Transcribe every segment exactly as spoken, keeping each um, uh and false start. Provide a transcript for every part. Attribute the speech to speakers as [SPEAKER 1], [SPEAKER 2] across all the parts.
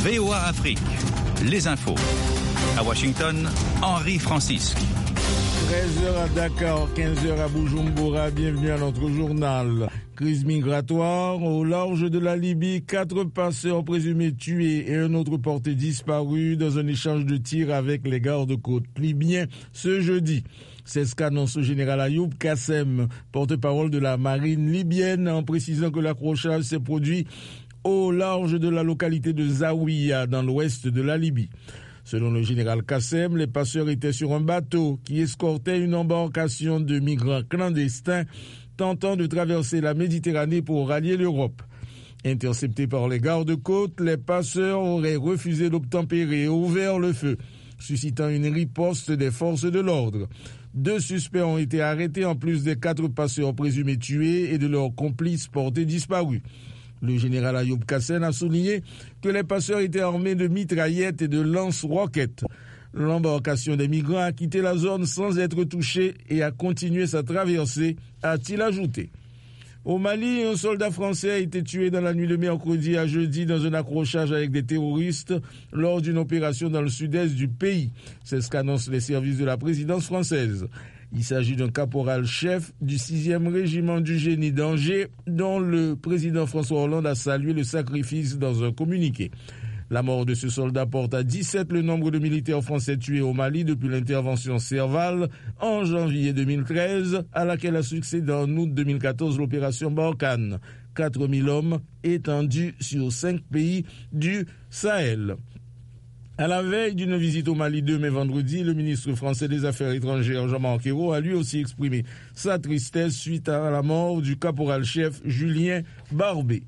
[SPEAKER 1] V O A Afrique, les infos. À Washington, Henri Francisque.
[SPEAKER 2] treize heures à Dakar, quinze heures à Bujumbura, bienvenue à notre journal. Crise migratoire, au large de la Libye, quatre passeurs présumés tués et un autre porté disparu dans un échange de tirs avec les gardes-côtes libyens ce jeudi. C'est ce qu'annonce le général Ayoub Kassem, porte-parole de la marine libyenne, en précisant que l'accrochage s'est produit au large de la localité de Zawiya, dans l'ouest de la Libye. Selon le général Kassem, les passeurs étaient sur un bateau qui escortait une embarcation de migrants clandestins tentant de traverser la Méditerranée pour rallier l'Europe. Interceptés par les gardes-côtes, les passeurs auraient refusé d'obtempérer et ouvert le feu, suscitant une riposte des forces de l'ordre. Deux suspects ont été arrêtés en plus des quatre passeurs présumés tués et de leurs complices portés disparus. Le général Ayoub Kassem a souligné que les passeurs étaient armés de mitraillettes et de lance-roquettes. L'embarcation des migrants a quitté la zone sans être touchée et a continué sa traversée, a-t-il ajouté. Au Mali, un soldat français a été tué dans la nuit de mercredi à jeudi dans un accrochage avec des terroristes lors d'une opération dans le sud-est du pays. C'est ce qu'annoncent les services de la présidence française. Il s'agit d'un caporal-chef du sixième régiment du génie d'Angers, dont le président François Hollande a salué le sacrifice dans un communiqué. La mort de ce soldat porte à dix-sept le nombre de militaires français tués au Mali depuis l'intervention Serval en janvier deux mille treize, à laquelle a succédé en août deux mille quatorze l'opération Barkhane. quatre mille hommes étendus sur cinq pays du Sahel. À la veille d'une visite au Mali deux mai vendredi, le ministre français des Affaires étrangères Jean-Marc Ayrault a lui aussi exprimé sa tristesse suite à la mort du caporal-chef Julien Barbé.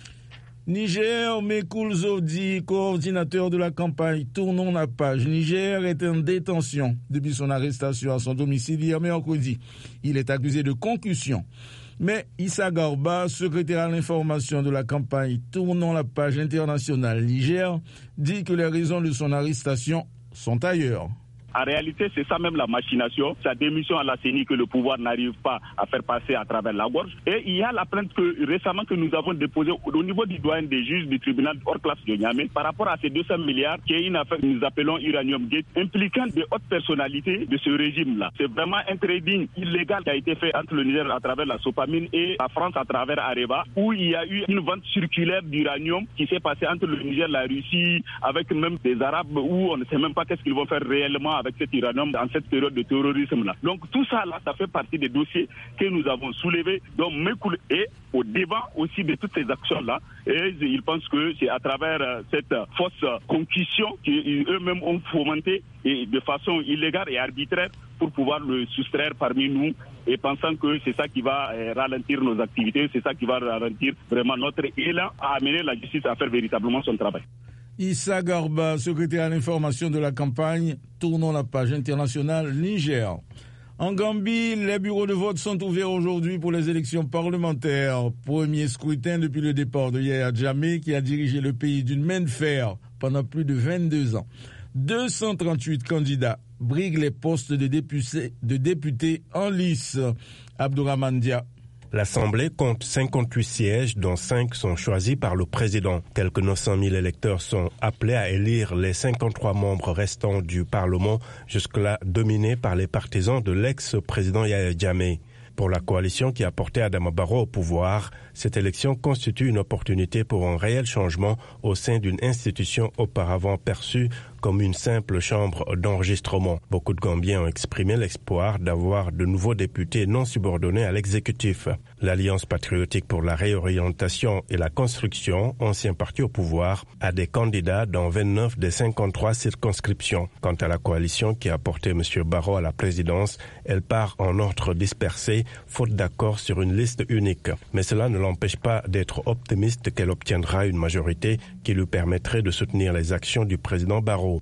[SPEAKER 2] Niger, Mekoul Zodi, coordinateur de la campagne Tournons la page Niger, est en détention depuis son arrestation à son domicile hier mercredi. Il est accusé de concussion. Mais Issa Garba, secrétaire à l'information de la campagne Tournons la page internationale Niger, dit que les raisons de son arrestation sont ailleurs.
[SPEAKER 3] En réalité, c'est ça même la machination, sa démission à la C E N I que le pouvoir n'arrive pas à faire passer à travers la gorge. Et il y a la plainte que récemment que nous avons déposée au niveau du doyen des juges du tribunal hors classe de Niamey par rapport à ces deux cents milliards qui est une affaire que nous appelons Uranium Gate, impliquant de hautes personnalités de ce régime-là. C'est vraiment un trading illégal qui a été fait entre le Niger à travers la Sopamine et la France à travers Areva, où il y a eu une vente circulaire d'uranium qui s'est passée entre le Niger et la Russie, avec même des Arabes, où on ne sait même pas qu'est-ce qu'ils vont faire réellement avec cet uranium dans cette période de terrorisme-là. Donc tout ça, là, ça fait partie des dossiers que nous avons soulevés. Donc Mekoul est au devant aussi de toutes ces actions-là. Et ils pensent que c'est à travers cette fausse concussion qu'eux-mêmes ont fomenté et de façon illégale et arbitraire pour pouvoir le soustraire parmi nous et pensant que c'est ça qui va ralentir nos activités, c'est ça qui va ralentir vraiment notre élan à amener la justice à faire véritablement son travail.
[SPEAKER 2] Issa Garba, secrétaire à l'information de la campagne Tournons la page internationale Niger. En Gambie, les bureaux de vote sont ouverts aujourd'hui pour les élections parlementaires. Premier scrutin depuis le départ de Yahya Jammeh qui a dirigé le pays d'une main de fer pendant plus de vingt-deux ans. deux cent trente-huit candidats briguent les postes de députés, de députés en lice. Abdourahmane Dia.
[SPEAKER 4] L'Assemblée compte cinquante-huit sièges, dont cinq sont choisis par le président. Quelques neuf cent mille électeurs sont appelés à élire les cinquante-trois membres restants du Parlement, jusque-là dominés par les partisans de l'ex-président Yahya Jammeh. Pour la coalition qui a porté Adama Barrow au pouvoir, cette élection constitue une opportunité pour un réel changement au sein d'une institution auparavant perçue comme une simple chambre d'enregistrement. Beaucoup de Gambiens ont exprimé l'espoir d'avoir de nouveaux députés non subordonnés à l'exécutif. L'Alliance patriotique pour la réorientation et la construction, ancien parti au pouvoir, a des candidats dans vingt-neuf des cinquante-trois circonscriptions. Quant à la coalition qui a porté M. Barrow à la présidence, elle part en ordre dispersé, faute d'accord sur une liste unique. Mais cela ne l'empêche pas d'être optimiste qu'elle obtiendra une majorité qui lui permettrait de soutenir les actions du président Barrow.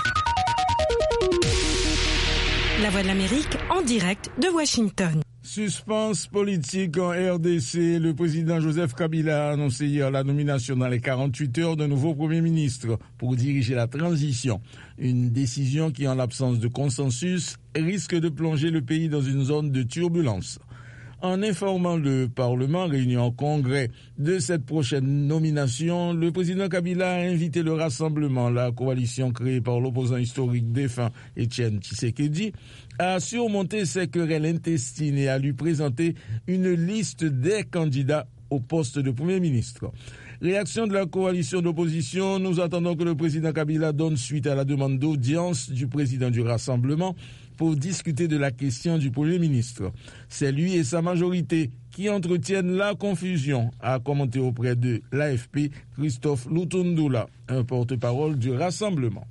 [SPEAKER 5] La Voix de l'Amérique en direct de Washington.
[SPEAKER 2] Suspense politique en R D C. Le président Joseph Kabila a annoncé hier la nomination dans les quarante-huit heures d'un nouveau Premier ministre pour diriger la transition. Une décision qui, en l'absence de consensus, risque de plonger le pays dans une zone de turbulence. En informant le Parlement réuni en congrès de cette prochaine nomination, le président Kabila a invité le rassemblement, la coalition créée par l'opposant historique défunt Etienne Tshisekedi, à surmonter ses querelles intestines et à lui présenter une liste des candidats au poste de Premier ministre. Réaction de la coalition d'opposition, nous attendons que le président Kabila donne suite à la demande d'audience du président du Rassemblement pour discuter de la question du Premier ministre. C'est lui et sa majorité qui entretiennent la confusion, a commenté auprès de l'A F P Christophe Lutundula, un porte-parole du Rassemblement.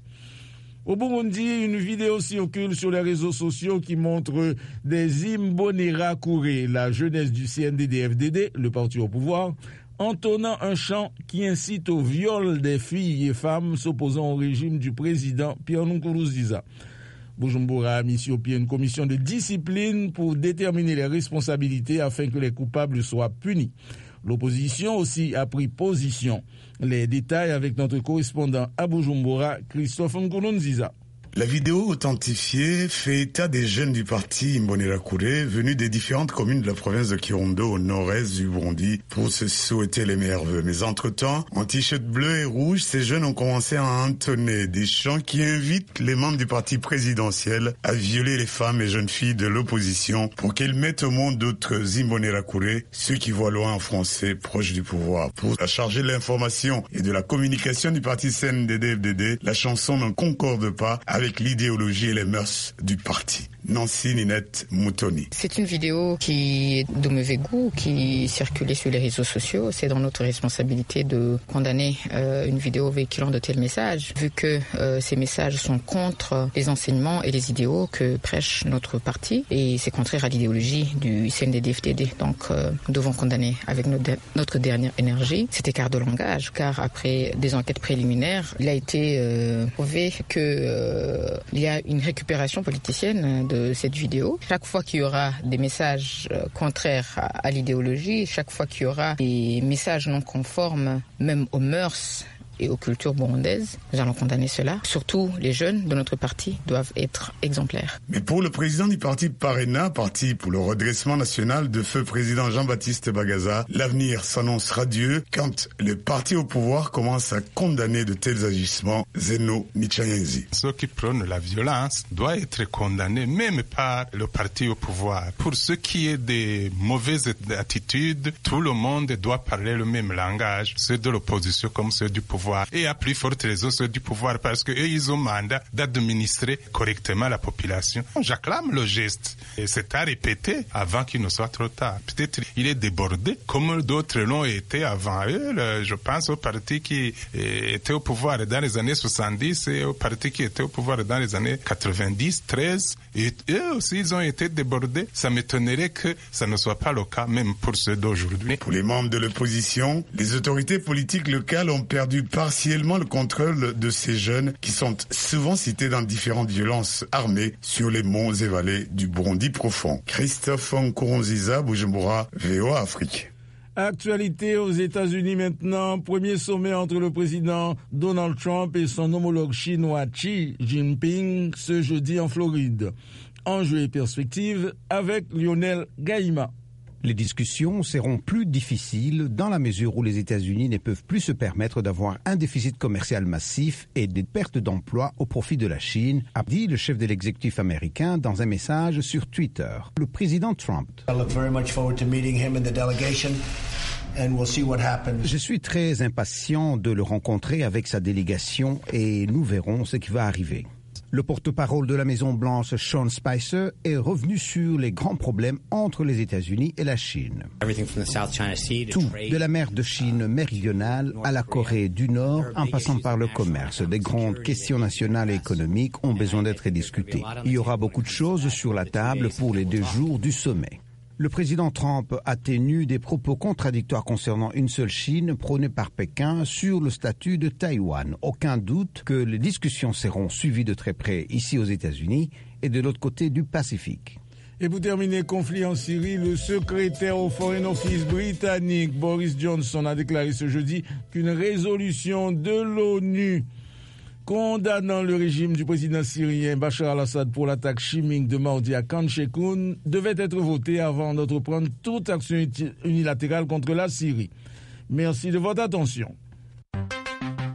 [SPEAKER 2] Au Burundi, une vidéo circule sur les réseaux sociaux qui montre des Imbonerakure, la jeunesse du C N D D F D D, le parti au pouvoir, entonnant un chant qui incite au viol des filles et femmes s'opposant au régime du président Pierre Nkurunziza. Bujumbura a mis sur pied une commission de discipline pour déterminer les responsabilités afin que les coupables soient punis. L'opposition aussi a pris position. Les détails avec notre correspondant à Bujumbura, Christophe Nkurunziza.
[SPEAKER 6] La vidéo authentifiée fait état des jeunes du parti Imbonerakure venus des différentes communes de la province de Kirundo au nord-est du Burundi pour se souhaiter les meilleurs vœux. Mais entre-temps, en t-shirt bleu et rouge, ces jeunes ont commencé à entonner des chants qui invitent les membres du parti présidentiel à violer les femmes et jeunes filles de l'opposition pour qu'elles mettent au monde d'autres Imbonerakure, ceux qui voient loin en français proche du pouvoir. Pour charger de l'information et de la communication du parti C N D D F D D, la chanson ne concorde pas avec l'idéologie et les mœurs du parti. Nancy Ninette Moutoni.
[SPEAKER 7] C'est une vidéo qui est de mauvais goût, qui circulait sur les réseaux sociaux. C'est dans notre responsabilité de condamner euh, une vidéo véhiculant de tels messages, vu que euh, ces messages sont contre les enseignements et les idéaux que prêche notre parti, et c'est contraire à l'idéologie du C N D D F D D. Donc euh, nous devons condamner avec notre, notre dernière énergie cet écart de langage, car après des enquêtes préliminaires, il a été euh, prouvé que euh, il y a une récupération politicienne de cette vidéo. Chaque fois qu'il y aura des messages contraires à, à l'idéologie, chaque fois qu'il y aura des messages non conformes, même aux mœurs et aux cultures burundaises, nous allons condamner cela. Surtout, les jeunes de notre parti doivent être exemplaires.
[SPEAKER 6] Mais pour le président du parti Parena, parti pour le redressement national de feu président Jean-Baptiste Bagaza, l'avenir s'annonce radieux quand le parti au pouvoir commence à condamner de tels agissements. Zeno Nichayenzi.
[SPEAKER 8] Ceux qui prônent la violence doivent être condamnés même par le parti au pouvoir. Pour ce qui est des mauvaises attitudes, tout le monde doit parler le même langage, ceux de l'opposition comme ceux du pouvoir. Et à plus forte raison ceux du pouvoir, parce qu'eux, ils ont mandat d'administrer correctement la population. J'acclame le geste. Et c'est à répéter avant qu'il ne soit trop tard. Peut-être il est débordé, comme d'autres l'ont été avant eux. Je pense au parti qui était au pouvoir dans les années soixante-dix et au parti qui était au pouvoir dans les années quatre-vingt-dix, treize. Et eux aussi, ils ont été débordés. Ça m'étonnerait que ça ne soit pas le cas, même pour ceux d'aujourd'hui.
[SPEAKER 6] Pour les membres de l'opposition, les autorités politiques locales ont perdu partiellement le contrôle de ces jeunes qui sont souvent cités dans différentes violences armées sur les monts et vallées du Burundi profond. Christophe Nkurunziza, Bujumbura, V O A Afrique.
[SPEAKER 2] Actualité aux États-Unis maintenant. Premier sommet entre le président Donald Trump et son homologue chinois Xi Jinping ce jeudi en Floride. Enjeux et perspectives avec Lionel Gaïma.
[SPEAKER 9] Les discussions seront plus difficiles dans la mesure où les États-Unis ne peuvent plus se permettre d'avoir un déficit commercial massif et des pertes d'emplois au profit de la Chine, a dit le chef de l'exécutif américain dans un message sur Twitter. Le président Trump. Je suis très impatient de le rencontrer avec sa délégation et nous verrons ce qui va arriver. Le porte-parole de la Maison-Blanche, Sean Spicer, est revenu sur les grands problèmes entre les États-Unis et la Chine. Tout, de la mer de Chine méridionale à la Corée du Nord, en passant par le commerce, des grandes questions nationales et économiques ont besoin d'être discutées. Il y aura beaucoup de choses sur la table pour les deux jours du sommet. Le président Trump a tenu des propos contradictoires concernant une seule Chine prônée par Pékin sur le statut de Taïwan. Aucun doute que les discussions seront suivies de très près ici aux États-Unis et de l'autre côté du Pacifique.
[SPEAKER 2] Et pour terminer, conflit en Syrie, le secrétaire au Foreign Office britannique Boris Johnson a déclaré ce jeudi qu'une résolution de l'ONU condamnant le régime du président syrien Bachar al-Assad pour l'attaque chimique de mardi à Khan Sheikhoun devait être voté avant d'entreprendre toute action unilatérale contre la Syrie. Merci de votre attention.